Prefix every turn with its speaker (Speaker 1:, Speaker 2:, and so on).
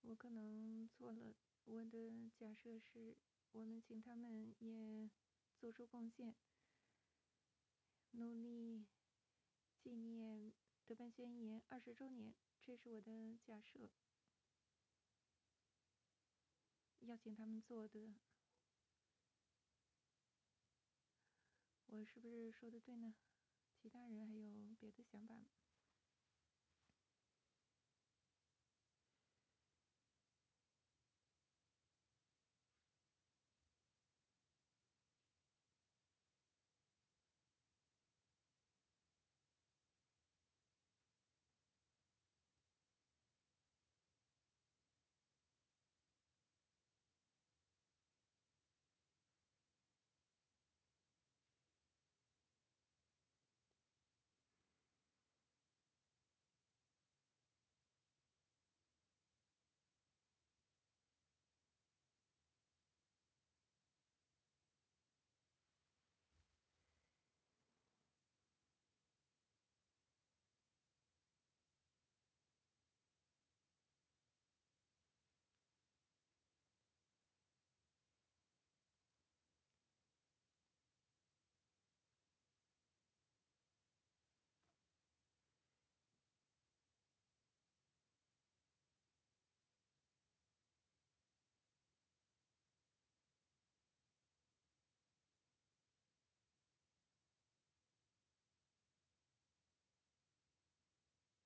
Speaker 1: 我可能错了。我的假设是，我们请他们也做出贡献，努力纪念德班宣言20周年，这是我的假设。邀请他们做的，我是不是说的对呢？其他人还有别的想法吗？